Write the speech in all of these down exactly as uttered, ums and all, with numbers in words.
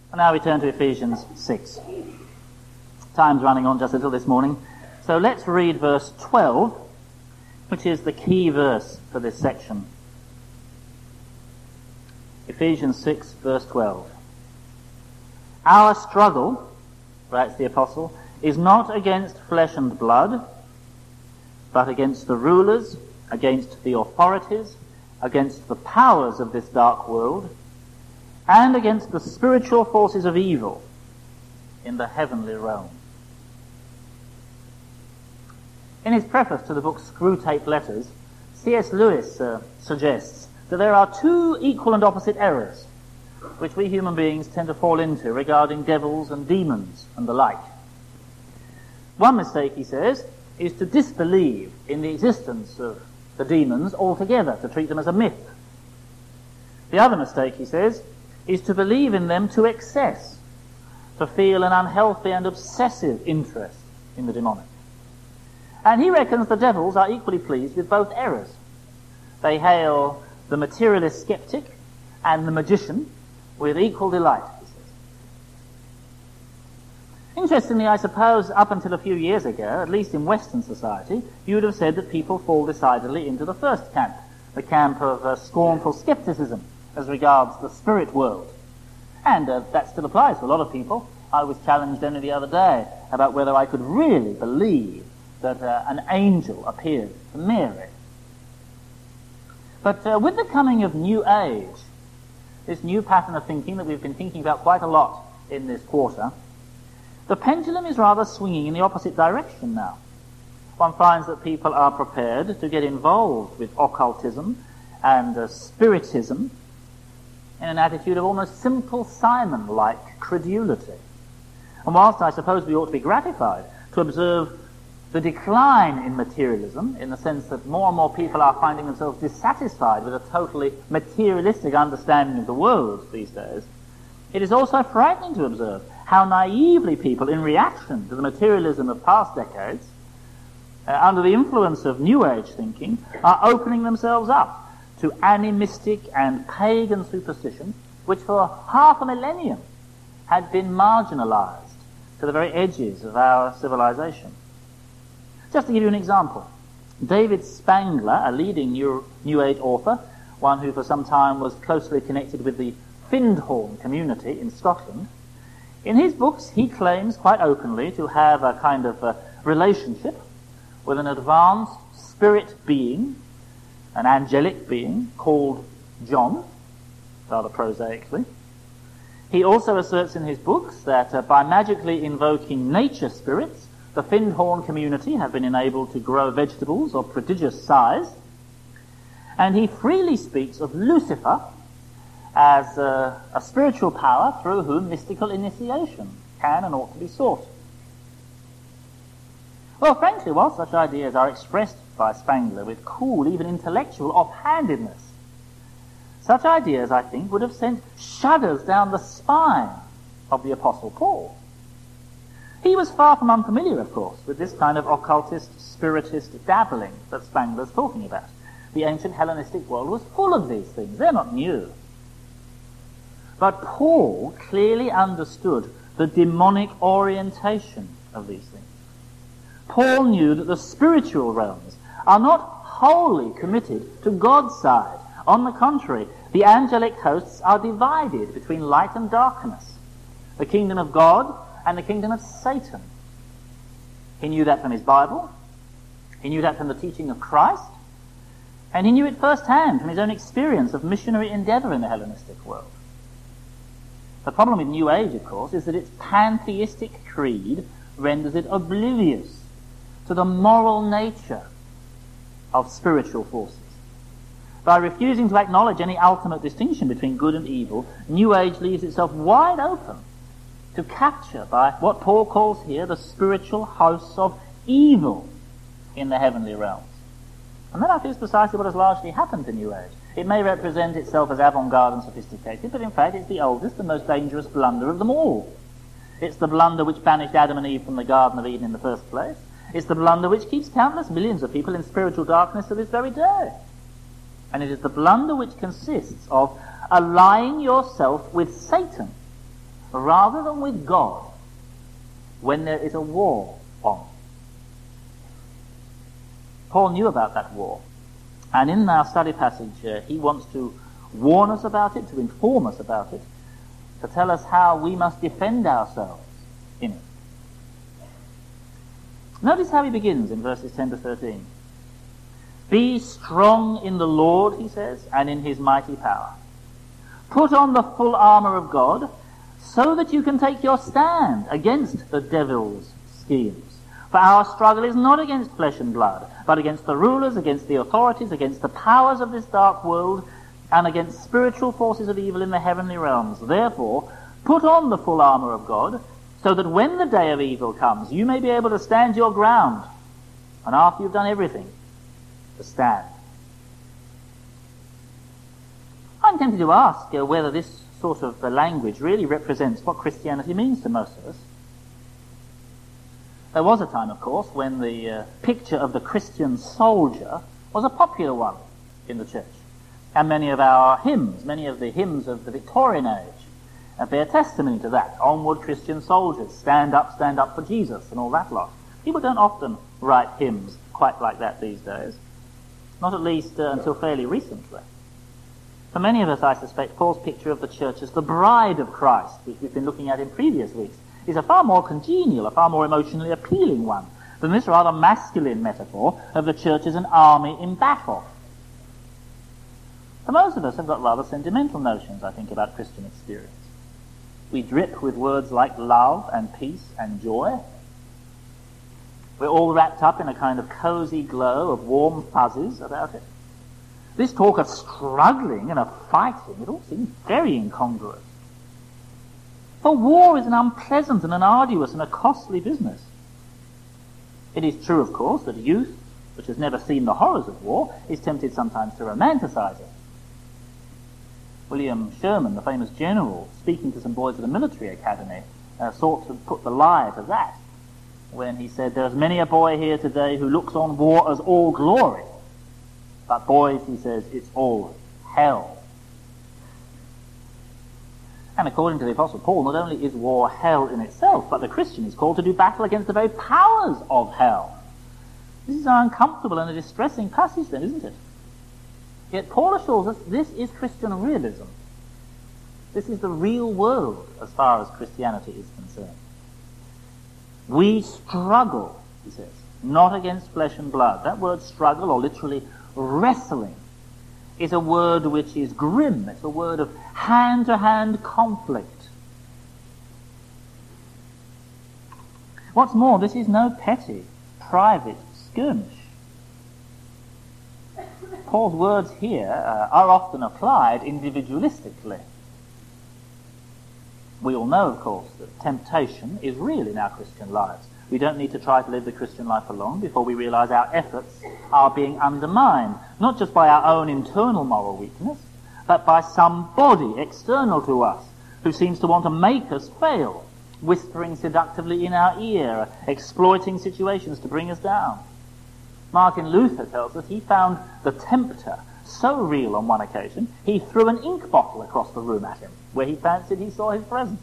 And now we turn to Ephesians six. Time's running on just a little this morning. So let's read verse twelve, which is the key verse for this section. Ephesians six, verse twelve. Our struggle, writes the apostle, is not against flesh and blood, but against the rulers, against the authorities, against the powers of this dark world, and against the spiritual forces of evil in the heavenly realm. In his preface to the book Screwtape Letters, C S Lewis uh, suggests that there are two equal and opposite errors which we human beings tend to fall into regarding devils and demons and the like. One mistake, he says, is to disbelieve in the existence of the demons altogether, to treat them as a myth. The other mistake, he says, is to believe in them to excess, to feel an unhealthy and obsessive interest in the demonic. And he reckons the devils are equally pleased with both errors. They hail the materialist skeptic and the magician with equal delight, he says. Interestingly, I suppose up until a few years ago, at least in Western society, you would have said that people fall decidedly into the first camp, the camp of uh, scornful skepticism as regards the spirit world. And uh, that still applies to a lot of people. I was challenged only the other day about whether I could really believe that uh, an angel appeared to Mary. But uh, with the coming of New Age, this new pattern of thinking that we've been thinking about quite a lot in this quarter, the pendulum is rather swinging in the opposite direction now. One finds that people are prepared to get involved with occultism and uh, spiritism in an attitude of almost simple Simon-like credulity. And whilst I suppose we ought to be gratified to observe the decline in materialism, in the sense that more and more people are finding themselves dissatisfied with a totally materialistic understanding of the world these days, it is also frightening to observe how naively people, in reaction to the materialism of past decades, uh, under the influence of New Age thinking, are opening themselves up to animistic and pagan superstition, which for half a millennium had been marginalized to the very edges of our civilization. Just to give you an example, David Spangler, a leading New, New Age author, one who for some time was closely connected with the Findhorn community in Scotland, in his books he claims quite openly to have a kind of a relationship with an advanced spirit being, an angelic being called John, rather prosaically. He also asserts in his books that uh, by magically invoking nature spirits, the Findhorn community have been enabled to grow vegetables of prodigious size. And he freely speaks of Lucifer as uh, a spiritual power through whom mystical initiation can and ought to be sought. Well, frankly, while such ideas are expressed by Spangler with cool, even intellectual offhandedness, such ideas, I think, would have sent shudders down the spine of the Apostle Paul. He was far from unfamiliar, of course, with this kind of occultist, spiritist dabbling that Spangler's talking about. The ancient Hellenistic world was full of these things. They're not new. But Paul clearly understood the demonic orientation of these things. Paul knew that the spiritual realms are not wholly committed to God's side. On the contrary, the angelic hosts are divided between light and darkness, the kingdom of God and the kingdom of Satan. He knew that from his Bible, he knew that from the teaching of Christ, and he knew it firsthand from his own experience of missionary endeavor in the Hellenistic world. The problem with New Age, of course, is that its pantheistic creed renders it oblivious to the moral nature of spiritual forces. By refusing to acknowledge any ultimate distinction between good and evil, New Age leaves itself wide open to capture by what Paul calls here the spiritual hosts of evil in the heavenly realms. And that, I think, is precisely what has largely happened to New Age. It may represent itself as avant-garde and sophisticated, but in fact it's the oldest and most dangerous blunder of them all. It's the blunder which banished Adam and Eve from the Garden of Eden in the first place. It's the blunder which keeps countless millions of people in spiritual darkness to this very day. And it is the blunder which consists of allying yourself with Satan rather than with God when there is a war on. Paul knew about that war, and in our study passage uh, he wants to warn us about it, to inform us about it, to tell us how we must defend ourselves in it. Notice how he begins in verses ten to thirteen. Be strong in the Lord, he says, and in his mighty power. Put on the full armour of God, so that you can take your stand against the devil's schemes. For our struggle is not against flesh and blood, but against the rulers, against the authorities, against the powers of this dark world, and against spiritual forces of evil in the heavenly realms. Therefore, put on the full armour of God, so that when the day of evil comes, you may be able to stand your ground, and after you've done everything, to stand. I'm tempted to ask uh, whether this sort of uh, language really represents what Christianity means to most of us. There was a time, of course, when the uh, picture of the Christian soldier was a popular one in the church. And many of our hymns, many of the hymns of the Victorian age, uh, bear testimony to that. Onward Christian soldiers, stand up, stand up for Jesus, and all that lot. People don't often write hymns quite like that these days. Not at least uh, until fairly recently. For many of us, I suspect, Paul's picture of the church as the bride of Christ, which we've been looking at in previous weeks, is a far more congenial, a far more emotionally appealing one than this rather masculine metaphor of the church as an army in battle. For most of us have got rather sentimental notions, I think, about Christian experience. We drip with words like love and peace and joy. We're all wrapped up in a kind of cosy glow of warm fuzzes about it. This talk of struggling and of fighting, it all seems very incongruous. For war is an unpleasant and an arduous and a costly business. It is true, of course, that youth, which has never seen the horrors of war, is tempted sometimes to romanticize it. William Sherman, the famous general, speaking to some boys at a military academy, uh, sought to put the lie to that when he said, "There's many a boy here today who looks on war as all glory. But boys," he says, "it's all hell." And according to the Apostle Paul, not only is war hell in itself, but the Christian is called to do battle against the very powers of hell. This is an uncomfortable and a distressing passage then, isn't it? Yet Paul assures us this is Christian realism. This is the real world as far as Christianity is concerned. We struggle, he says, not against flesh and blood. That word struggle, or literally wrestling, is a word which is grim. It's a word of hand-to-hand conflict. What's more, this is no petty, private skirmish. Paul's words here uh, are often applied individualistically. We all know, of course, that temptation is real in our Christian lives. We don't need to try to live the Christian life for long before we realize our efforts are being undermined, not just by our own internal moral weakness, but by somebody external to us who seems to want to make us fail, whispering seductively in our ear, exploiting situations to bring us down. Martin Luther tells us he found the tempter so real on one occasion, he threw an ink bottle across the room at him, where he fancied he saw his presence.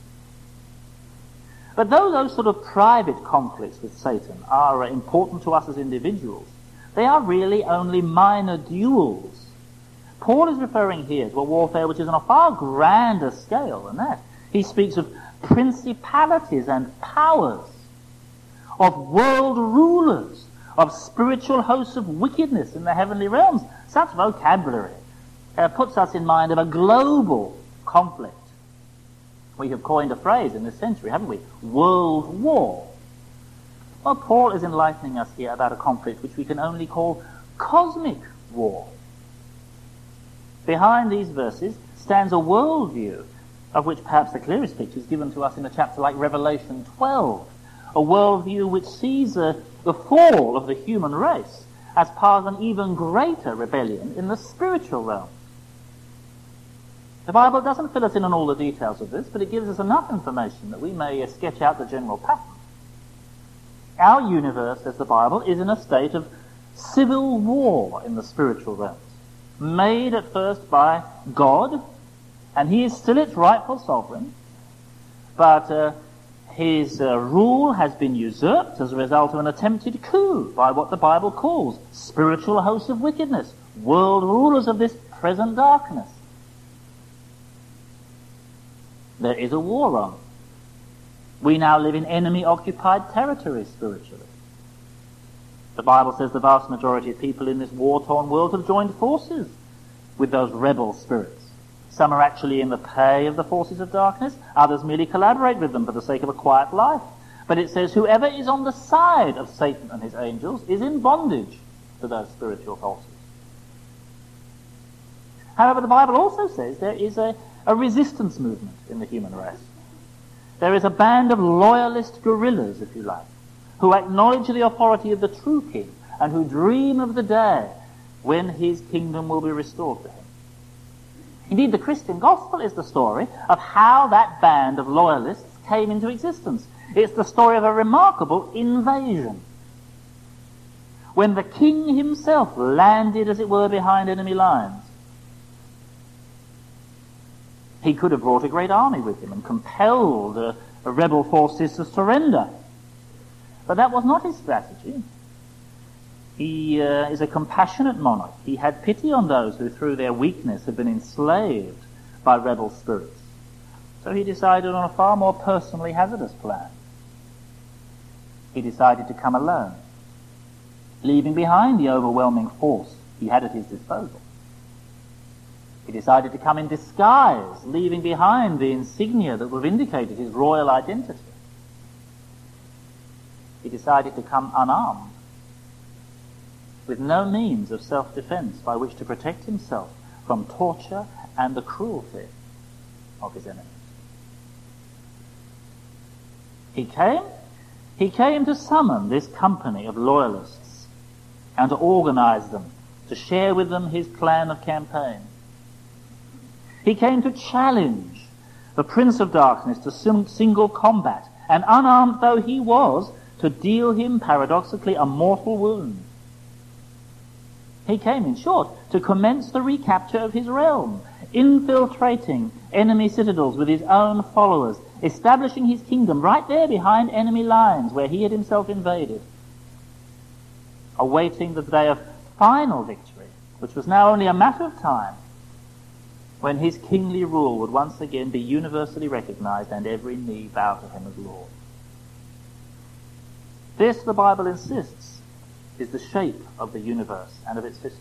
But though those sort of private conflicts with Satan are uh, important to us as individuals, they are really only minor duels. Paul is referring here to a warfare which is on a far grander scale than that. He speaks of principalities and powers, of world rulers, of spiritual hosts of wickedness in the heavenly realms. Such vocabulary uh, puts us in mind of a global conflict. We have coined a phrase in this century, haven't we? World war. Well, Paul is enlightening us here about a conflict which we can only call cosmic war. Behind these verses stands a worldview of which perhaps the clearest picture is given to us in a chapter like Revelation twelve, a worldview which sees uh, the fall of the human race as part of an even greater rebellion in the spiritual realm. The Bible doesn't fill us in on all the details of this, but it gives us enough information that we may uh, sketch out the general pattern. Our universe, says the Bible, is in a state of civil war in the spiritual realms, made at first by God, and he is still its rightful sovereign, but uh, his uh, rule has been usurped as a result of an attempted coup by what the Bible calls spiritual hosts of wickedness, world rulers of this present darkness. There is a war on. We now live in enemy-occupied territory spiritually. The Bible says the vast majority of people in this war-torn world have joined forces with those rebel spirits. Some are actually in the pay of the forces of darkness, others merely collaborate with them for the sake of a quiet life. But it says whoever is on the side of Satan and his angels is in bondage to those spiritual forces. However, the Bible also says there is a, a resistance movement in the human race. There is a band of loyalist guerrillas, if you like, who acknowledge the authority of the true king and who dream of the day when his kingdom will be restored to him. Indeed, the Christian gospel is the story of how that band of loyalists came into existence. It's the story of a remarkable invasion. When the king himself landed, as it were, behind enemy lines. He could have brought a great army with him and compelled the rebel forces to surrender. But that was not his strategy. He uh, is a compassionate monarch. He had pity on those who through their weakness had been enslaved by rebel spirits. So he decided on a far more personally hazardous plan. He decided to come alone, leaving behind the overwhelming force he had at his disposal. He decided to come in disguise, leaving behind the insignia that would have indicated his royal identity. He decided to come unarmed, with no means of self-defense by which to protect himself from torture and the cruelty of his enemies. He came, he came to summon this company of loyalists and to organize them, to share with them his plan of campaign. He came to challenge the Prince of Darkness to sim- single combat, and unarmed though he was, to deal him, paradoxically, a mortal wound. He came, in short, to commence the recapture of his realm, infiltrating enemy citadels with his own followers, establishing his kingdom right there behind enemy lines where he had himself invaded, awaiting the day of final victory, which was now only a matter of time, when his kingly rule would once again be universally recognized and every knee bow to him as Lord. This, the Bible insists, is the shape of the universe and of its history.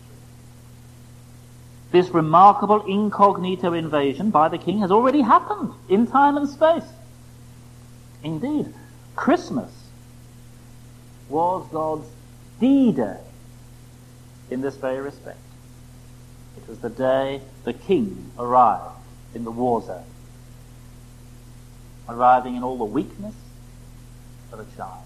This remarkable incognito invasion by the king has already happened in time and space. Indeed, Christmas was God's D-Day in this very respect. It was the day the king arrived in the war zone, arriving in all the weakness of a child.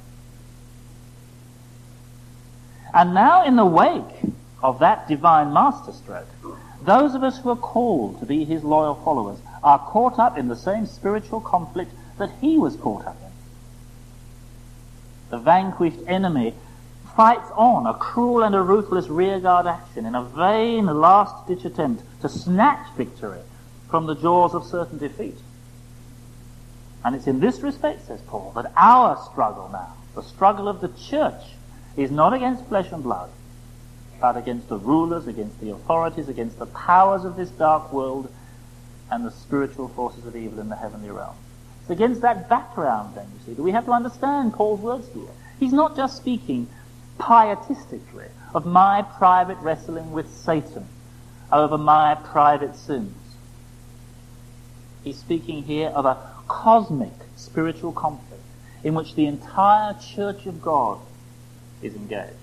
And now, in the wake of that divine masterstroke, those of us who are called to be his loyal followers are caught up in the same spiritual conflict that he was caught up in. The vanquished enemy fights on a cruel and a ruthless rearguard action in a vain last-ditch attempt to snatch victory from the jaws of certain defeat. And it's in this respect, says Paul, that our struggle now, the struggle of the church, is not against flesh and blood, but against the rulers, against the authorities, against the powers of this dark world and the spiritual forces of evil in the heavenly realm. It's against that background, then, you see, that we have to understand Paul's words here. He's not just speaking pietistically of my private wrestling with Satan over my private sins. He's speaking here of a cosmic spiritual conflict in which the entire church of God is engaged.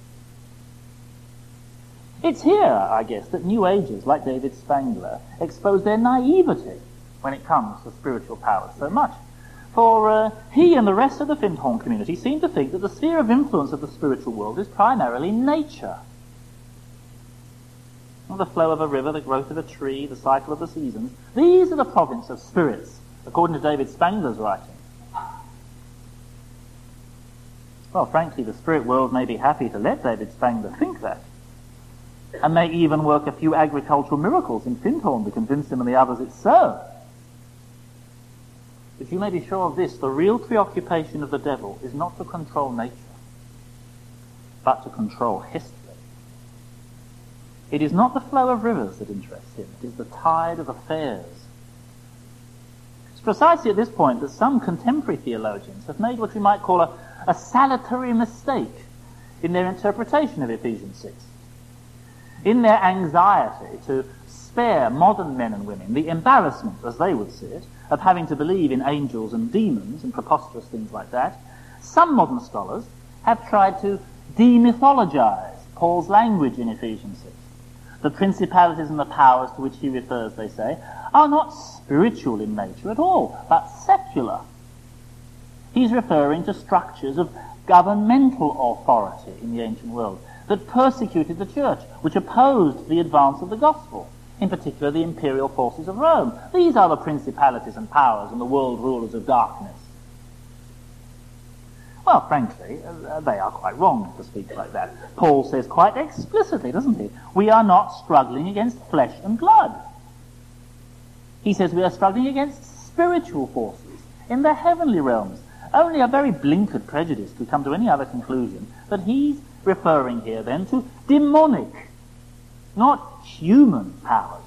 It's here, I guess, that New Agers like David Spangler expose their naivety when it comes to spiritual powers so much. For uh, he and the rest of the Findhorn community seem to think that the sphere of influence of the spiritual world is primarily nature. Well, the flow of a river, the growth of a tree, the cycle of the seasons, these are the province of spirits, according to David Spangler's writing. Well, frankly, the spirit world may be happy to let David Spangler think that, and may even work a few agricultural miracles in Findhorn to convince him and the others it's so. But you may be sure of this, the real preoccupation of the devil is not to control nature, but to control history. It is not the flow of rivers that interests him, it is the tide of affairs. It's precisely at this point that some contemporary theologians have made what you might call a, a salutary mistake in their interpretation of Ephesians six. In their anxiety to spare modern men and women the embarrassment, as they would see it, of having to believe in angels and demons and preposterous things like that, some modern scholars have tried to demythologize Paul's language in Ephesians six. The principalities and the powers to which he refers, they say, are not spiritual in nature at all, but secular. He's referring to structures of governmental authority in the ancient world that persecuted the church, which opposed the advance of the gospel, in particular the imperial forces of Rome. These are the principalities and powers and the world rulers of darkness. Well, frankly, uh, they are quite wrong to speak like that. Paul says quite explicitly, doesn't he? We are not struggling against flesh and blood. He says we are struggling against spiritual forces in the heavenly realms. Only a very blinkered prejudice could come to any other conclusion, but he's referring here then to demonic, not human powers.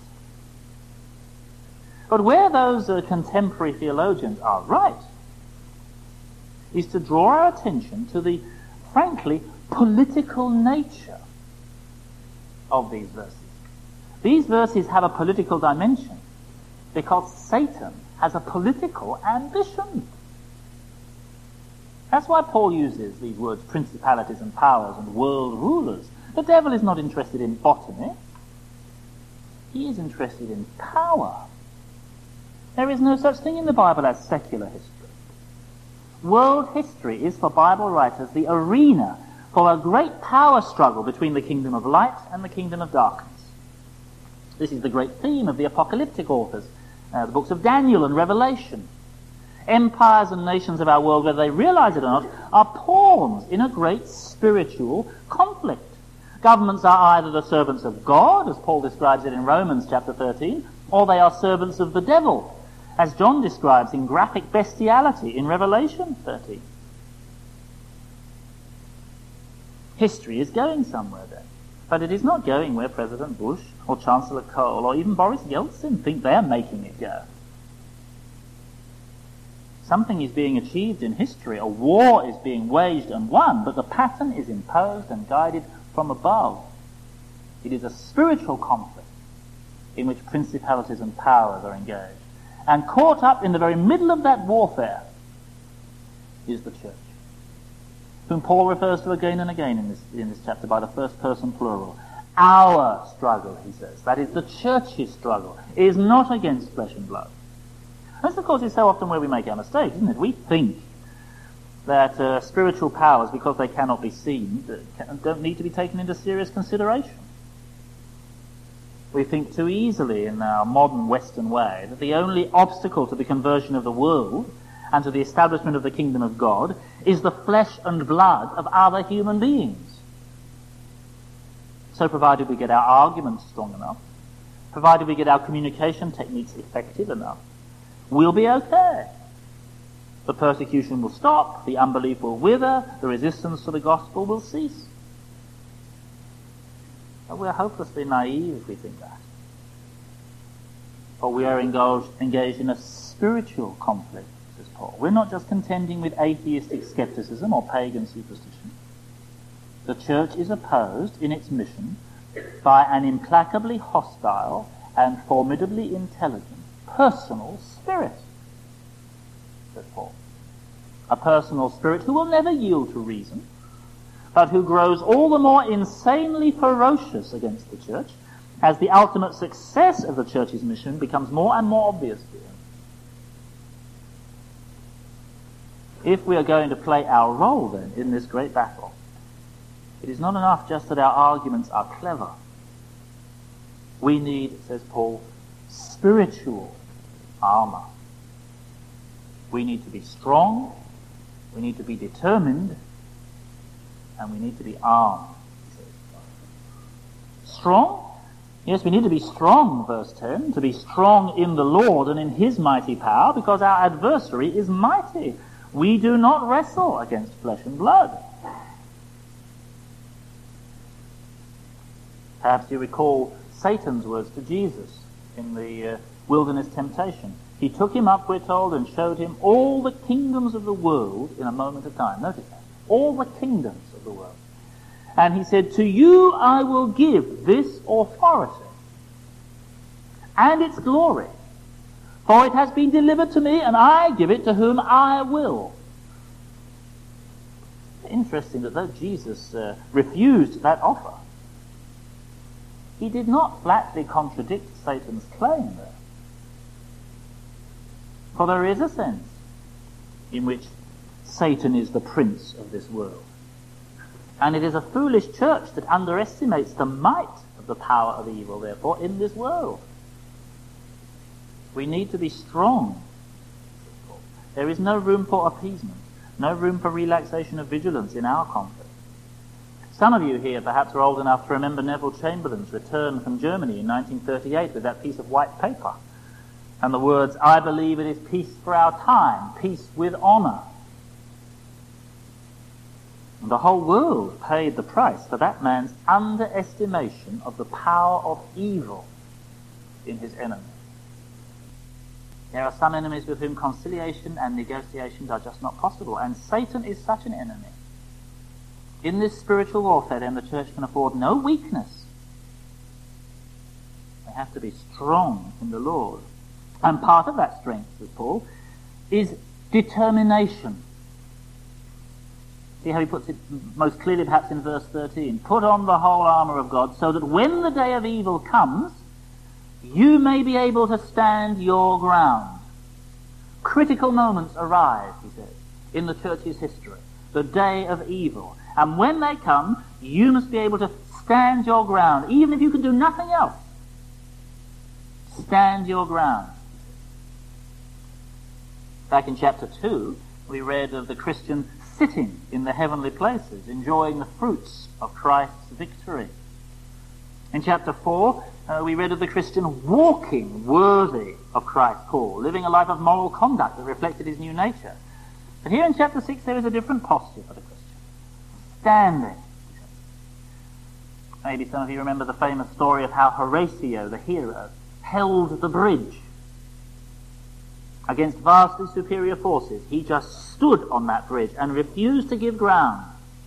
But where those uh, contemporary theologians are right is to draw our attention to the, frankly, political nature of these verses. These verses have a political dimension because Satan has a political ambition. That's why Paul uses these words, principalities and powers and world rulers. The devil is not interested in botany. He is interested in power. There is no such thing in the Bible as secular history. World history is, for Bible writers, the arena for a great power struggle between the kingdom of light and the kingdom of darkness. This is the great theme of the apocalyptic authors, uh, the books of Daniel and Revelation. Empires and nations of our world, whether they realize it or not, are pawns in a great spiritual conflict. Governments are either the servants of God, as Paul describes it in Romans chapter thirteen, or they are servants of the devil, as John describes in graphic bestiality in Revelation thirteen. History is going somewhere then, but it is not going where President Bush or Chancellor Kohl or even Boris Yeltsin think they're making it go. Something is being achieved in history, a war is being waged and won, but the pattern is imposed and guided from above. It is a spiritual conflict in which principalities and powers are engaged. And caught up in the very middle of that warfare is the church, whom Paul refers to again and again in this, in this chapter by the first person plural. Our struggle, he says, that is the church's struggle, is not against flesh and blood. This, of course, is so often where we make our mistakes, isn't it? We think that uh, spiritual powers, because they cannot be seen, don't need to be taken into serious consideration. We think too easily in our modern Western way that the only obstacle to the conversion of the world and to the establishment of the kingdom of God is the flesh and blood of other human beings. So provided we get our arguments strong enough, provided we get our communication techniques effective enough, we'll be okay. The persecution will stop, the unbelief will wither, the resistance to the gospel will cease. But we're hopelessly naive if we think that. For we are engaged, engaged in a spiritual conflict, says Paul. We're not just contending with atheistic skepticism or pagan superstition. The church is opposed in its mission by an implacably hostile and formidably intelligent personal spirit, says Paul. A personal spirit who will never yield to reason, but who grows all the more insanely ferocious against the church as the ultimate success of the church's mission becomes more and more obvious to him. If we are going to play our role then in this great battle, it is not enough just that our arguments are clever. We need, says Paul, spiritual armor. We need to be strong, we need to be determined, and we need to be armed. Strong? Yes, we need to be strong, verse ten, to be strong in the Lord and in his mighty power, because our adversary is mighty. We do not wrestle against flesh and blood. Perhaps you recall Satan's words to Jesus in the uh, wilderness temptation. He took him up, we're told, and showed him all the kingdoms of the world in a moment of time. Notice that. All the kingdoms of the world. And he said, to you I will give this authority and its glory, for it has been delivered to me, and I give it to whom I will. Interesting that though Jesus uh, refused that offer, he did not flatly contradict Satan's claim there. For there is a sense in which Satan is the prince of this world. And it is a foolish church that underestimates the might of the power of evil, therefore, in this world. We need to be strong. There is no room for appeasement, no room for relaxation of vigilance in our conflict. Some of you here perhaps are old enough to remember Neville Chamberlain's return from Germany in nineteen thirty-eight with that piece of white paper and the words, I believe it is peace for our time, peace with honour. And the whole world paid the price for that man's underestimation of the power of evil in his enemy. There are some enemies with whom conciliation and negotiations are just not possible, and Satan is such an enemy. In this spiritual warfare, then, the church can afford no weakness. We have to be strong in the Lord. And part of that strength, says Paul, is determination. See how he puts it most clearly perhaps in verse thirteen. Put on the whole armour of God, so that when the day of evil comes, you may be able to stand your ground. Critical moments arise, he says, in the church's history. The day of evil. And when they come, you must be able to stand your ground, even if you can do nothing else. Stand your ground. Back in chapter two, we read of the Christian sitting in the heavenly places, enjoying the fruits of Christ's victory. In chapter four, uh, we read of the Christian walking worthy of Christ's call, living a life of moral conduct that reflected his new nature. But here in chapter six, there is a different posture for the Christian. Standing. Maybe some of you remember the famous story of how Horatio, the hero, held the bridge against vastly superior forces. He just stood on that bridge and refused to give ground.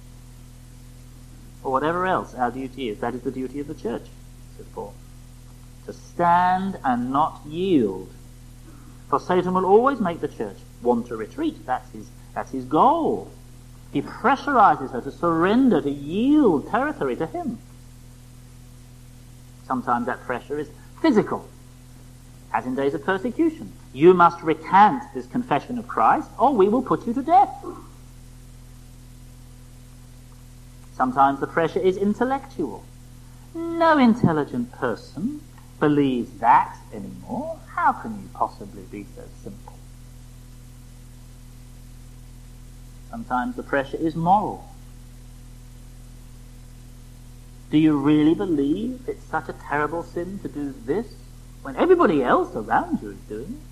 Or whatever else our duty is, that is the duty of the church, says Paul. To stand and not yield. For Satan will always make the church want to retreat. That's his, that's his goal. He pressurizes her to surrender, to yield territory to him. Sometimes that pressure is physical, as in days of persecution. You must recant this confession of Christ, or we will put you to death. Sometimes the pressure is intellectual. No intelligent person believes that anymore. How can you possibly be so simple? Sometimes the pressure is moral. Do you really believe it's such a terrible sin to do this when everybody else around you is doing it?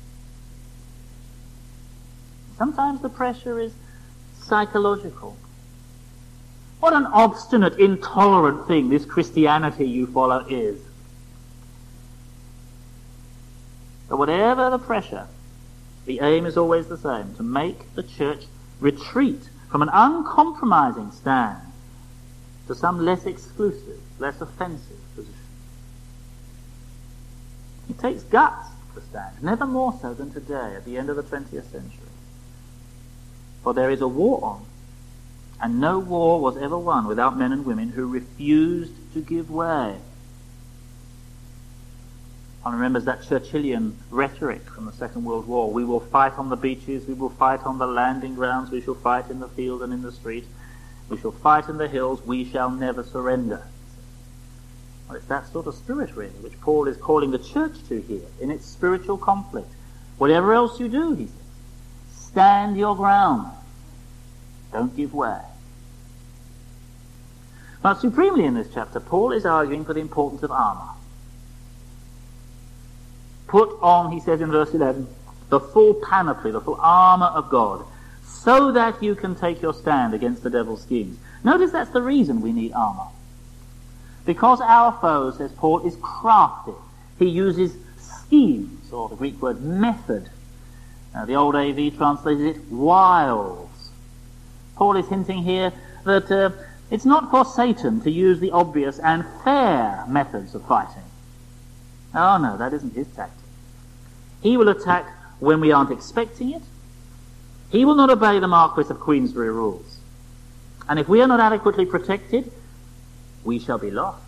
Sometimes the pressure is psychological. What an obstinate, intolerant thing this Christianity you follow is. But whatever the pressure, the aim is always the same, to make the church retreat from an uncompromising stand to some less exclusive, less offensive position. It takes guts to stand, never more so than today at the end of the twentieth century. For there is a war on, and no war was ever won without men and women who refused to give way. One remembers that Churchillian rhetoric from the Second World War. We will fight on the beaches, we will fight on the landing grounds, we shall fight in the field and in the street, we shall fight in the hills, we shall never surrender. Well, it's that sort of spirit, really, which Paul is calling the church to here, in its spiritual conflict. Whatever else you do, he says, stand your ground. Don't give way. But supremely in this chapter, Paul is arguing for the importance of armour. Put on, he says in verse eleven, the full panoply, the full armour of God, so that you can take your stand against the devil's schemes. Notice that's the reason we need armour. Because our foe, says Paul, is crafty. He uses schemes, or the Greek word method. Uh, the old A V translated it wiles. Paul is hinting here that uh, it's not for Satan to use the obvious and fair methods of fighting. Oh no, that isn't his tactic. He will attack when we aren't expecting it. He will not obey the Marquis of Queensberry rules. And if we are not adequately protected, we shall be lost.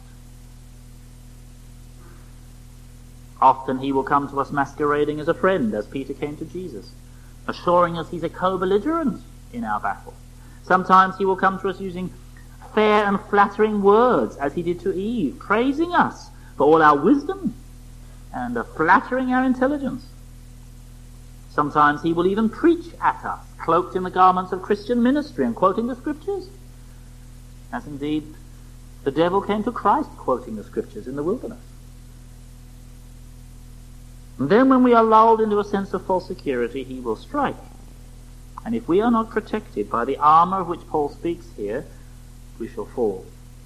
Often he will come to us masquerading as a friend, as Peter came to Jesus, assuring us he's a co-belligerent in our battle. Sometimes he will come to us using fair and flattering words, as he did to Eve, praising us for all our wisdom and uh, flattering our intelligence. Sometimes he will even preach at us, cloaked in the garments of Christian ministry and quoting the scriptures, as indeed the devil came to Christ quoting the scriptures in the wilderness. And then when we are lulled into a sense of false security, he will strike. And if we are not protected by the armour of which Paul speaks here, we shall fall.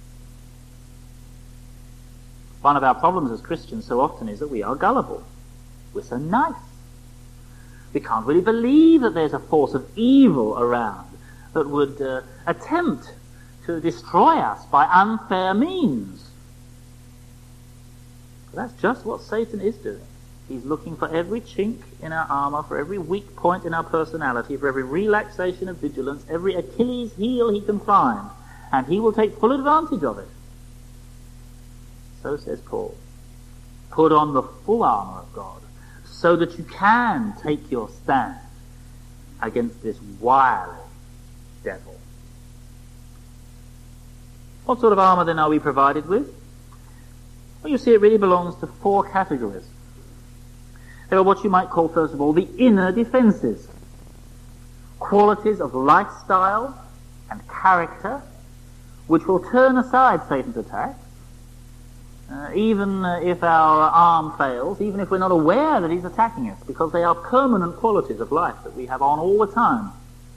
One of our problems as Christians so often is that we are gullible. We're so nice. We can't really believe that there's a force of evil around that would uh, attempt to destroy us by unfair means. But that's just what Satan is doing. He's looking for every chink in our armour, for every weak point in our personality, for every relaxation of vigilance, every Achilles heel he can find, and he will take full advantage of it. So says Paul, put on the full armour of God, so that you can take your stand against this wily devil. What sort of armour then are we provided with? Well, you see, it really belongs to four categories. There are what you might call, first of all, the inner defences. Qualities of lifestyle and character which will turn aside Satan's attacks, uh, even uh, if our arm fails, even if we're not aware that he's attacking us, because they are permanent qualities of life that we have on all the time.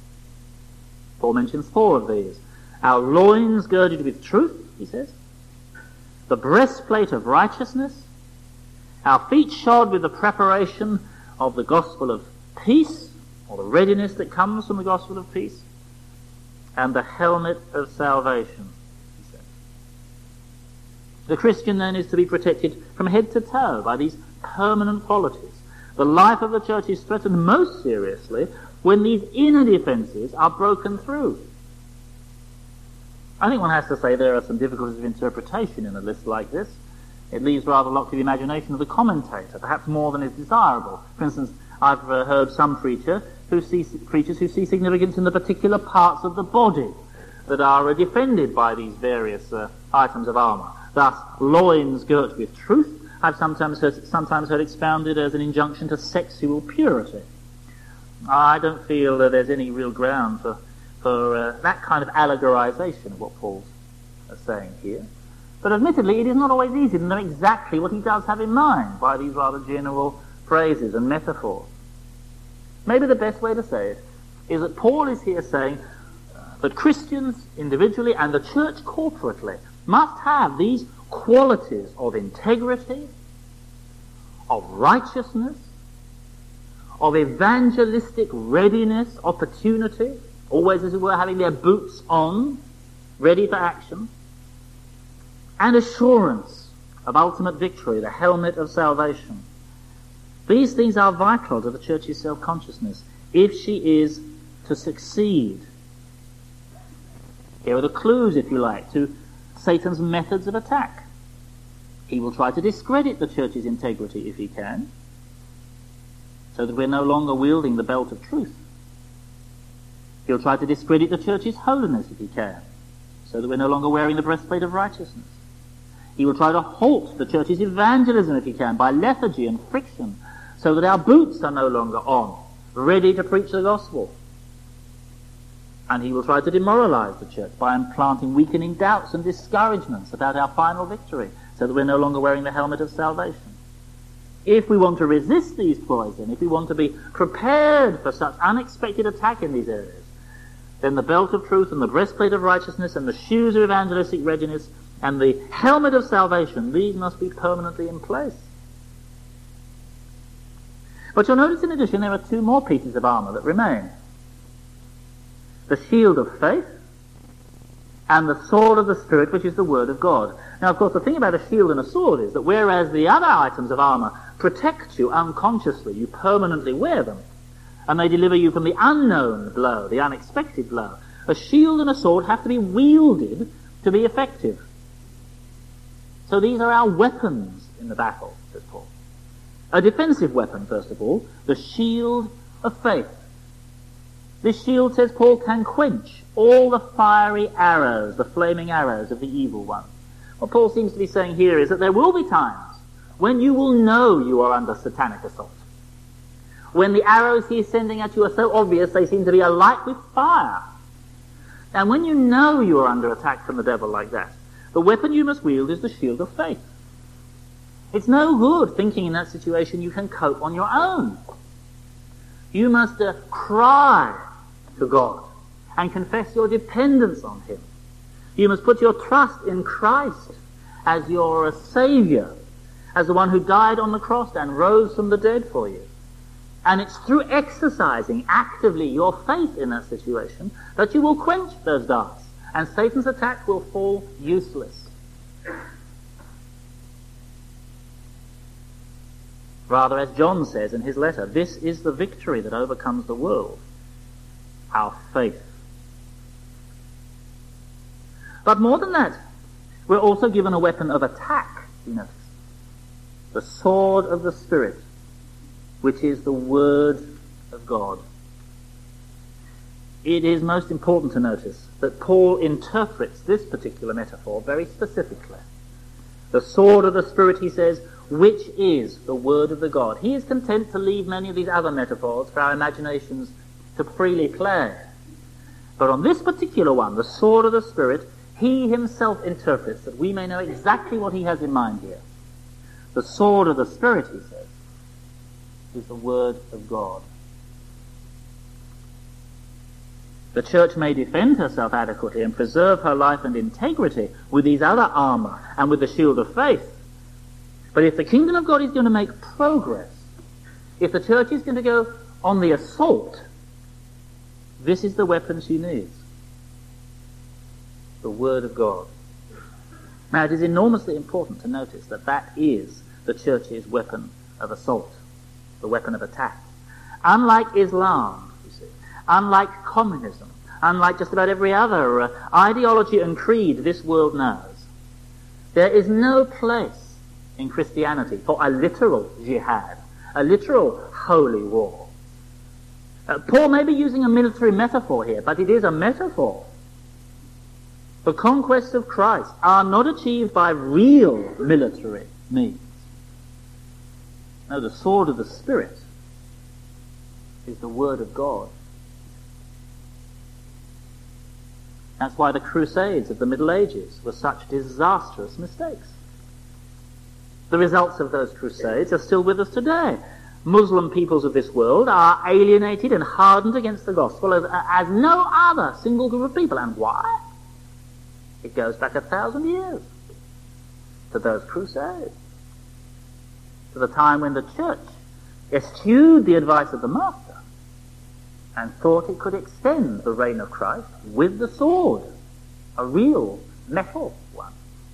Paul mentions four of these. Our loins girded with truth, he says. The breastplate of righteousness. Our feet shod with the preparation of the gospel of peace, or the readiness that comes from the gospel of peace, and the helmet of salvation, he says. The Christian then is to be protected from head to toe by these permanent qualities. The life of the church is threatened most seriously when these inner defences are broken through. I think one has to say there are some difficulties of interpretation in a list like this. It leaves rather a lot to the imagination of the commentator, perhaps more than is desirable. For instance, I've uh, heard some preacher who see, preachers who see significance in the particular parts of the body that are uh, defended by these various uh, items of armour. Thus, loins girt with truth, I've sometimes heard, sometimes heard expounded as an injunction to sexual purity. I don't feel that there's any real ground for, for uh, that kind of allegorization of what Paul's uh, saying here. But admittedly, it is not always easy to know exactly what he does have in mind by these rather general phrases and metaphors. Maybe the best way to say it is that Paul is here saying uh, that Christians individually and the church corporately must have these qualities of integrity, of righteousness, of evangelistic readiness, opportunity, always as it were having their boots on, ready for action, and assurance of ultimate victory, the helmet of salvation. These things are vital to the church's self-consciousness if she is to succeed. Here are the clues, if you like, to Satan's methods of attack. He will try to discredit the church's integrity if he can, so that we're no longer wielding the belt of truth. He'll try to discredit the church's holiness if he can, so that we're no longer wearing the breastplate of righteousness. He will try to halt the church's evangelism if he can by lethargy and friction, so that our boots are no longer on, ready to preach the gospel. And he will try to demoralize the church by implanting weakening doubts and discouragements about our final victory, so that we're no longer wearing the helmet of salvation. If we want to resist these ploys, then, if we want to be prepared for such unexpected attack in these areas, then the belt of truth and the breastplate of righteousness and the shoes of evangelistic readiness and the helmet of salvation, these must be permanently in place. But you'll notice in addition there are two more pieces of armour that remain. The shield of faith and the sword of the Spirit, which is the Word of God. Now, of course, the thing about a shield and a sword is that whereas the other items of armour protect you unconsciously, you permanently wear them, and they deliver you from the unknown blow, the unexpected blow, a shield and a sword have to be wielded to be effective. So these are our weapons in the battle, says Paul. A defensive weapon, first of all, the shield of faith. This shield, says Paul, can quench all the fiery arrows, the flaming arrows of the evil one. What Paul seems to be saying here is that there will be times when you will know you are under satanic assault. When the arrows he is sending at you are so obvious they seem to be alight with fire. And when you know you are under attack from the devil like that, the weapon you must wield is the shield of faith. It's no good thinking in that situation you can cope on your own. You must uh, cry to God and confess your dependence on him. You must put your trust in Christ as your uh, Saviour, as the one who died on the cross and rose from the dead for you. And it's through exercising actively your faith in that situation that you will quench those darts, and Satan's attack will fall useless. Rather, as John says in his letter, this is the victory that overcomes the world, our faith. But more than that, we're also given a weapon of attack, you notice. The sword of the Spirit, which is the Word of God. It is most important to notice that Paul interprets this particular metaphor very specifically. The sword of the Spirit, he says, which is the Word of the God. He is content to leave many of these other metaphors for our imaginations to freely play. But on this particular one, the sword of the Spirit, he himself interprets that we may know exactly what he has in mind here. The sword of the Spirit, he says, is the Word of God. The church may defend herself adequately and preserve her life and integrity with these other armour and with the shield of faith. But if the kingdom of God is going to make progress, if the church is going to go on the assault, this is the weapon she needs. The Word of God. Now, it is enormously important to notice that that is the church's weapon of assault, the weapon of attack. Unlike Islam, you see, unlike communism, unlike just about every other uh, ideology and creed this world knows, there is no place in Christianity for a literal jihad, a literal holy war. Uh, Paul may be using a military metaphor here, but it is a metaphor. The conquests of Christ are not achieved by real military means. No, the sword of the Spirit is the Word of God. That's why the Crusades of the Middle Ages were such disastrous mistakes. The results of those crusades are still with us today. Muslim peoples of this world are alienated and hardened against the gospel as, as no other single group of people. And why? It goes back a thousand years to those crusades, to the time when the church eschewed the advice of the Master and thought it could extend the reign of Christ with the sword, a real metal one.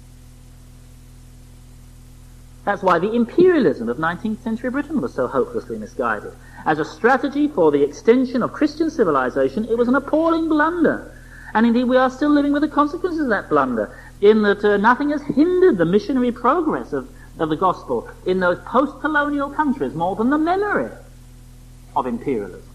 That's why the imperialism of nineteenth century Britain was so hopelessly misguided. As a strategy for the extension of Christian civilization, it was an appalling blunder. And indeed we are still living with the consequences of that blunder, in that uh, nothing has hindered the missionary progress of, of the gospel in those post-colonial countries more than the memory of imperialism.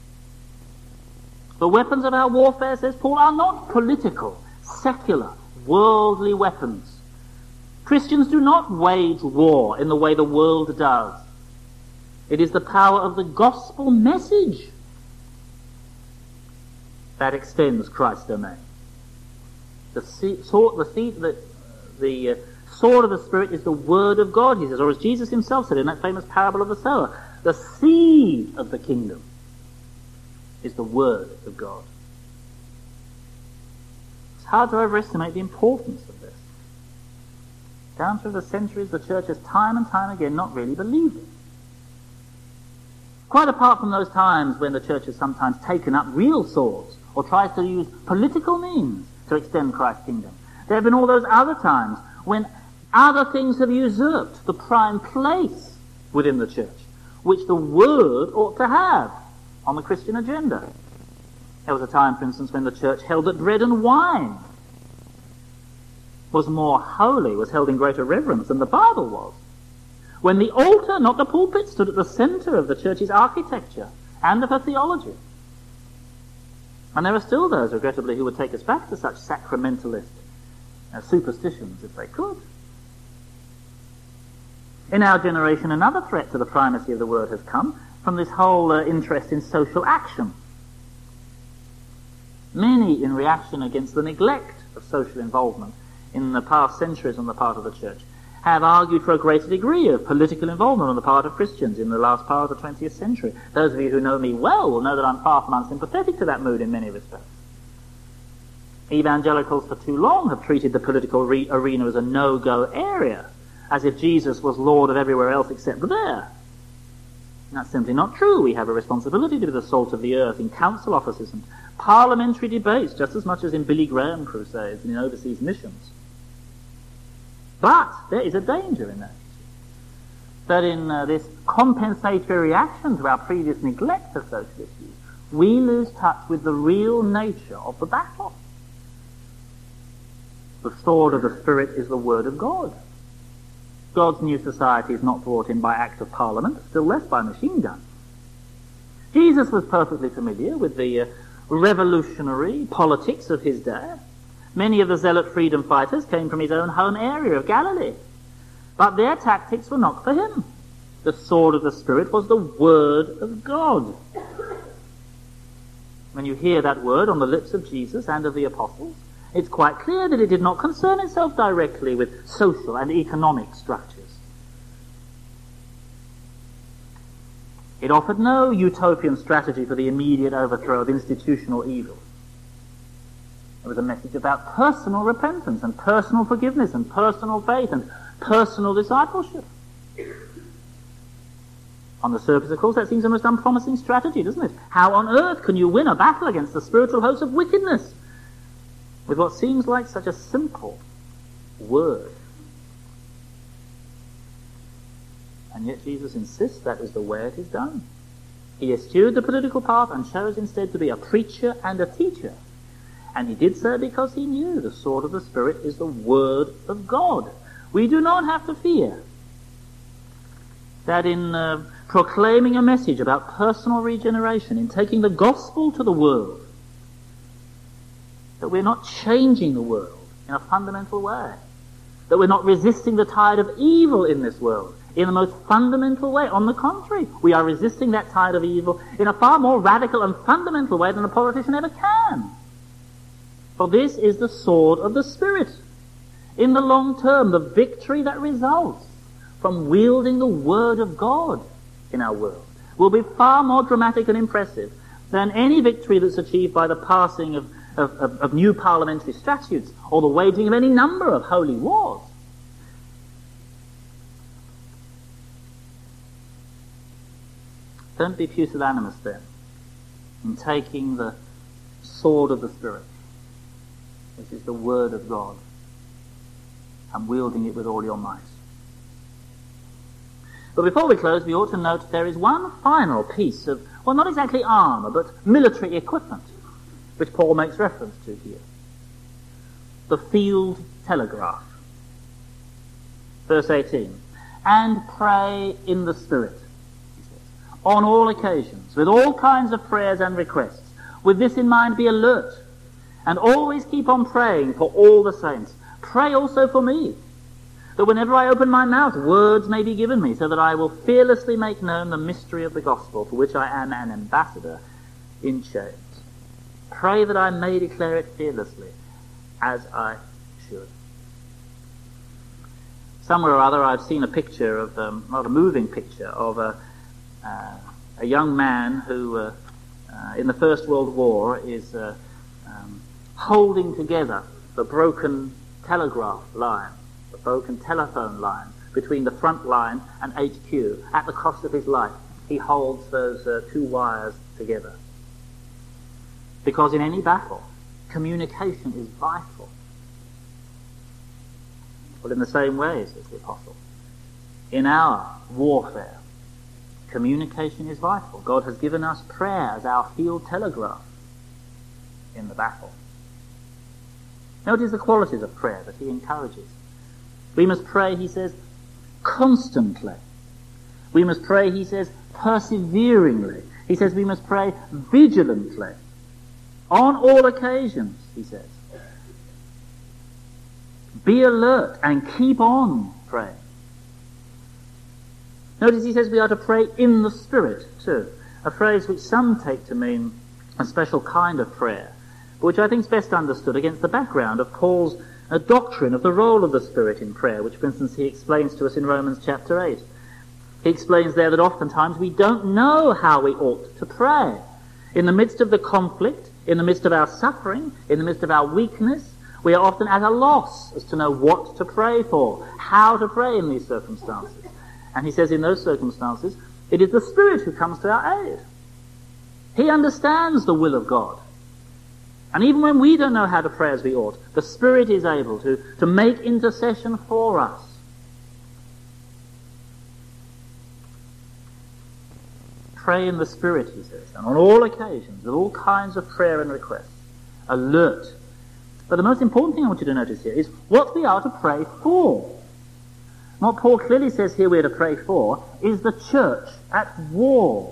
The weapons of our warfare, says Paul, are not political, secular, worldly weapons. Christians do not wage war in the way the world does. It is the power of the gospel message. that extends Christ's domain. The seed, sword, the, seed, the, the uh, sword of the Spirit is the word of God, he says, or as Jesus himself said in that famous parable of the sower, the seed of the kingdom is the word of God. It's hard to overestimate the importance of this. Down through the centuries, the church has time and time again not really believed it. Quite apart from those times when the church has sometimes taken up real swords or tries to use political means to extend Christ's kingdom, there have been all those other times when other things have usurped the prime place within the church, which the Word ought to have on the Christian agenda. There was a time, for instance, when the church held that bread and wine was more holy, was held in greater reverence than the Bible was. When the altar, not the pulpit, stood at the centre of the church's architecture and of her theology. And there are still those, regrettably, who would take us back to such sacramentalist uh, superstitions if they could. In our generation, another threat to the primacy of the Word has come from this whole uh, interest in social action. Many, in reaction against the neglect of social involvement in the past centuries on the part of the church, have argued for a greater degree of political involvement on the part of Christians in the last part of the twentieth century. Those of you who know me well will know that I'm far from unsympathetic to that mood in many respects. Evangelicals for too long have treated the political re- arena as a no-go area, as if Jesus was Lord of everywhere else except there. And that's simply not true. We have a responsibility to be the salt of the earth in council offices and parliamentary debates, just as much as in Billy Graham crusades and in overseas missions. But there is a danger in that. That in uh, this compensatory reaction to our previous neglect of social issues, we lose touch with the real nature of the battle. The sword of the Spirit is the Word of God. God's new society is not brought in by act of parliament, still less by machine guns. Jesus was perfectly familiar with the uh, revolutionary politics of his day. Many of the zealot freedom fighters came from his own home area of Galilee. But their tactics were not for him. The sword of the Spirit was the Word of God. When you hear that word on the lips of Jesus and of the apostles, it's quite clear that it did not concern itself directly with social and economic structures. It offered no utopian strategy for the immediate overthrow of institutional evil. It was a message about personal repentance and personal forgiveness and personal faith and personal discipleship. On the surface, of course, that seems a most unpromising strategy, doesn't it? How on earth can you win a battle against the spiritual hosts of wickedness with what seems like such a simple word? And yet Jesus insists that is the way it is done. He eschewed the political path and chose instead to be a preacher and a teacher. And he did so because he knew the sword of the Spirit is the Word of God. We do not have to fear that in uh, proclaiming a message about personal regeneration, in taking the gospel to the world, that we're not changing the world in a fundamental way, that we're not resisting the tide of evil in this world in the most fundamental way. On the contrary, we are resisting that tide of evil in a far more radical and fundamental way than a politician ever can. For this is the sword of the Spirit. In the long term, the victory that results from wielding the Word of God in our world will be far more dramatic and impressive than any victory that's achieved by the passing of, of, of, of new parliamentary statutes or the waging of any number of holy wars. Don't be pusillanimous then in taking the sword of the Spirit, which is the Word of God, and wielding it with all your might. But before we close, we ought to note there is one final piece of, well, not exactly armour, but military equipment, which Paul makes reference to here. The field telegraph. Verse eighteen. And pray in the Spirit, he says, on all occasions, with all kinds of prayers and requests. With this in mind, be alert, and always keep on praying for all the saints. Pray also for me, that whenever I open my mouth, words may be given me, so that I will fearlessly make known the mystery of the gospel, for which I am an ambassador in chains. Pray that I may declare it fearlessly, as I should. Somewhere or other I've seen a picture of, um, not a moving picture, of a, uh, a young man who, uh, uh, in the First World War, is uh, um, holding together the broken telegraph line, the broken telephone line, between the front line and H Q. At the cost of his life, he holds those uh, two wires together. Because in any battle, communication is vital. Well, in the same way, says the Apostle, in our warfare, communication is vital. God has given us prayer as our field telegraph in the battle. Notice the qualities of prayer that he encourages. We must pray, he says, constantly. We must pray, he says, perseveringly. He says we must pray vigilantly. On all occasions, he says. Be alert and keep on praying. Notice he says we are to pray in the Spirit too, a phrase which some take to mean a special kind of prayer, but which I think is best understood against the background of Paul's uh, doctrine of the role of the Spirit in prayer, which for instance he explains to us in Romans chapter eight. He explains there that oftentimes we don't know how we ought to pray. In the midst of the conflict, in the midst of our suffering, in the midst of our weakness, we are often at a loss as to know what to pray for, how to pray in these circumstances. And he says in those circumstances, it is the Spirit who comes to our aid. He understands the will of God. And even when we don't know how to pray as we ought, the Spirit is able to, to make intercession for us. Pray in the Spirit, he says, and on all occasions, with all kinds of prayer and requests. Alert. But the most important thing I want you to notice here is what we are to pray for. What Paul clearly says here we are to pray for is the church at war.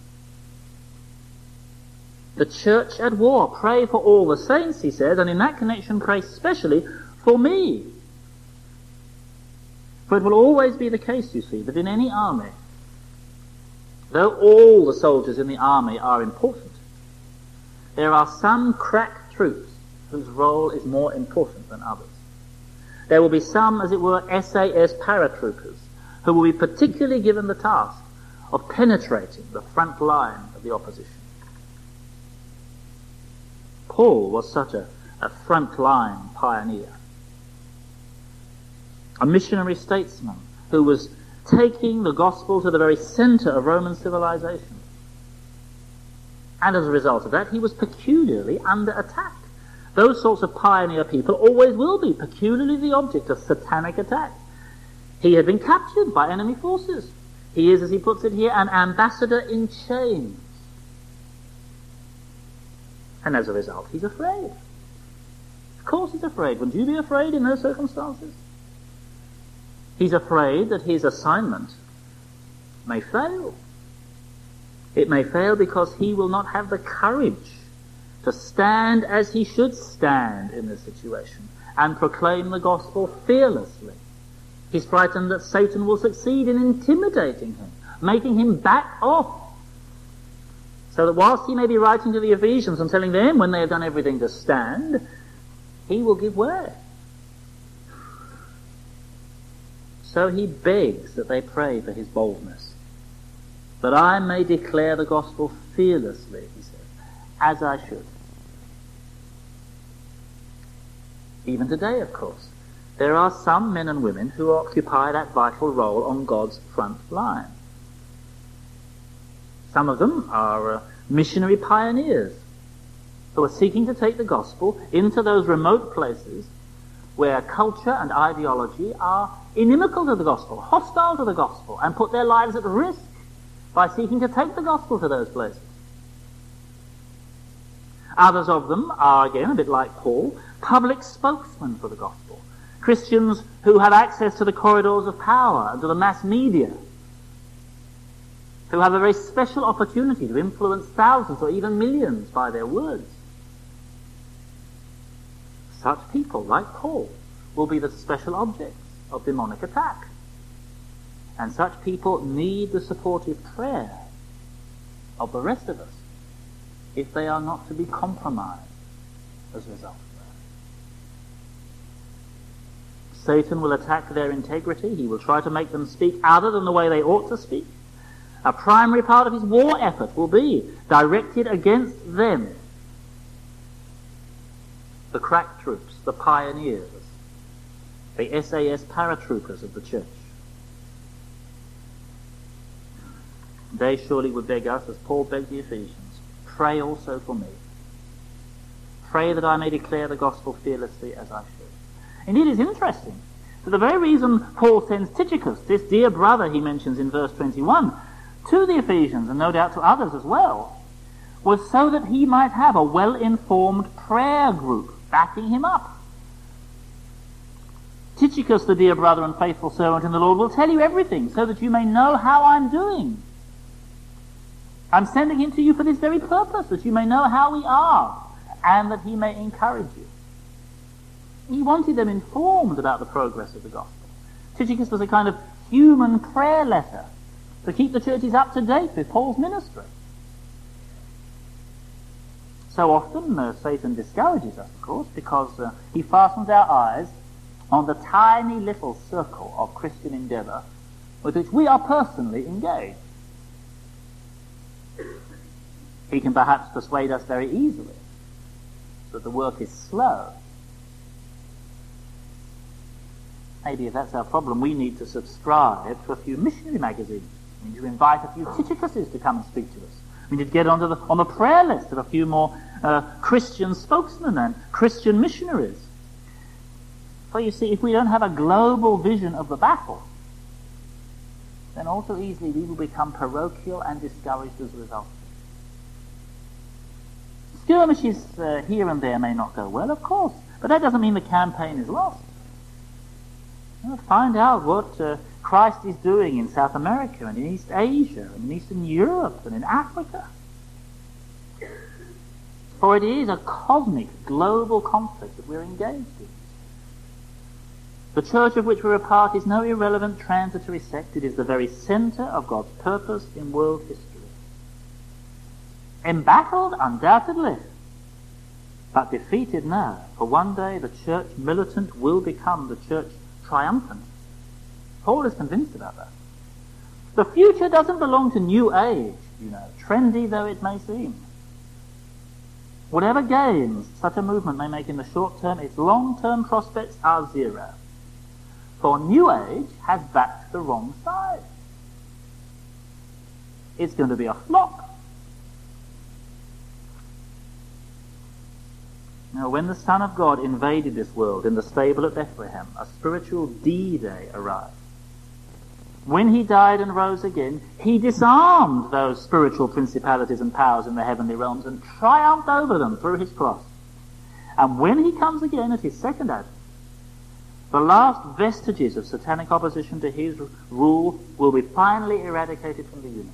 The church at war. Pray for all the saints, he says, and in that connection pray specially for me. For it will always be the case, you see, that in any army, though all the soldiers in the army are important, there are some crack troops whose role is more important than others. There will be some, as it were, S A S paratroopers who will be particularly given the task of penetrating the front line of the opposition. Paul was such a, a front line pioneer, a missionary statesman who was taking the gospel to the very center of Roman civilization. And as a result of that, he was peculiarly under attack. Those sorts of pioneer people always will be peculiarly the object of satanic attack. He had been captured by enemy forces. He is, as he puts it here, an ambassador in chains. And as a result, he's afraid. Of course he's afraid. Wouldn't you be afraid in those circumstances? He's afraid that his assignment may fail. It may fail because he will not have the courage to stand as he should stand in this situation and proclaim the gospel fearlessly. He's frightened that Satan will succeed in intimidating him, making him back off. So that whilst he may be writing to the Ephesians and telling them when they have done everything to stand, he will give way. So he begs that they pray for his boldness, that I may declare the gospel fearlessly, he says, as I should. Even today, of course, there are some men and women who occupy that vital role on God's front line. Some of them are uh, missionary pioneers who are seeking to take the gospel into those remote places where culture and ideology are inimical to the gospel, hostile to the gospel, and put their lives at risk by seeking to take the gospel to those places. Others of them are, again, a bit like Paul, public spokesmen for the gospel. Christians who have access to the corridors of power and to the mass media, who have a very special opportunity to influence thousands or even millions by their words. Such people, like Paul, will be the special objects of demonic attack. And such people need the supportive prayer of the rest of us. if they are not to be compromised as a result of that. Satan will attack their integrity. He will try to make them speak other than the way they ought to speak. A primary part of his war effort will be directed against them. The crack troops, the pioneers, the S A S paratroopers of the church. They surely would beg us, as Paul begged the Ephesians, pray also for me. Pray that I may declare the gospel fearlessly as I should. Indeed, it's interesting that the very reason Paul sends Tychicus, this dear brother he mentions in verse twenty-one, to the Ephesians, and no doubt to others as well, was so that he might have a well-informed prayer group backing him up. Tychicus, the dear brother and faithful servant in the Lord, will tell you everything so that you may know how I'm doing. I'm sending him to you for this very purpose, that you may know how we are, and that he may encourage you. He wanted them informed about the progress of the gospel. Tychicus was a kind of human prayer letter to keep the churches up to date with Paul's ministry. So often uh, Satan discourages us, of course, because uh, he fastens our eyes on the tiny little circle of Christian endeavour with which we are personally engaged. He can perhaps persuade us very easily that the work is slow. Maybe if that's our problem, we need to subscribe to a few missionary magazines. We need to invite a few Tychicuses to come and speak to us. We need to get onto the, on the prayer list of a few more uh, Christian spokesmen and Christian missionaries. For you see, if we don't have a global vision of the battle, then also easily we will become parochial and discouraged as a result. Skirmishes uh, here and there may not go well, of course, but that doesn't mean the campaign is lost. You know, find out what uh, Christ is doing in South America and in East Asia and in Eastern Europe and in Africa. For it is a cosmic, global conflict that we're engaged in. The church of which we're a part is no irrelevant transitory sect. It is the very centre of God's purpose in world history. Embattled, undoubtedly, but defeated now, for one day the church militant will become the church triumphant. Paul is convinced about that. The future doesn't belong to New Age, you know, trendy though it may seem. Whatever gains such a movement may make in the short term, its long-term prospects are zero. For New Age has backed the wrong side. It's going to be a flop. Now, when the Son of God invaded this world in the stable at Bethlehem, a spiritual D-Day arrived. When he died and rose again, he disarmed those spiritual principalities and powers in the heavenly realms and triumphed over them through his cross. And when he comes again at his second advent, the last vestiges of satanic opposition to his rule will be finally eradicated from the universe.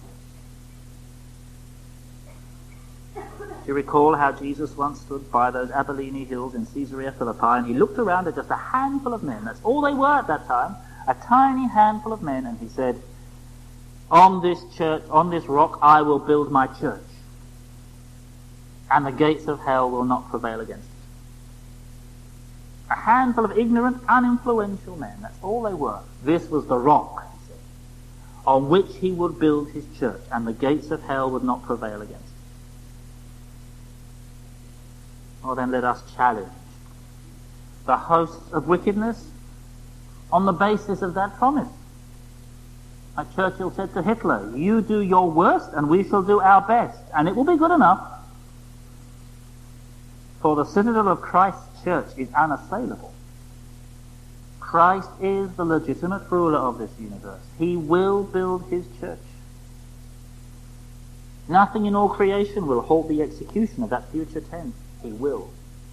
Do you recall how Jesus once stood by those Abilene hills in Caesarea Philippi, and he looked around at just a handful of men, that's all they were at that time, a tiny handful of men, and he said, on this church, on this rock, I will build my church, and the gates of hell will not prevail against it. A handful of ignorant, uninfluential men, that's all they were. This was the rock, he said, on which he would build his church, and the gates of hell would not prevail against it. Well, then let us challenge the hosts of wickedness on the basis of that promise. Like Churchill said to Hitler, you do your worst and we shall do our best, and it will be good enough. For the citadel of Christ's church is unassailable. Christ is the legitimate ruler of this universe. He will build his church. Nothing in all creation will halt the execution of that future tent. He will.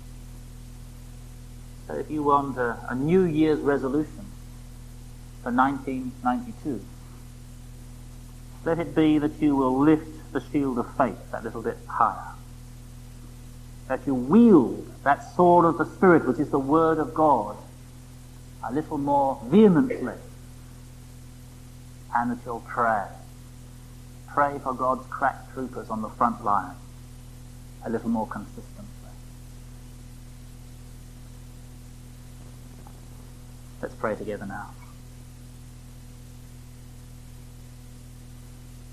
So if you want a, a New Year's resolution for nineteen ninety-two, let it be that you will lift the shield of faith that little bit higher. That you wield that sword of the Spirit, which is the Word of God, a little more vehemently. And that you'll pray. Pray for God's crack troopers on the front line. a little more consistently. Let's pray together now.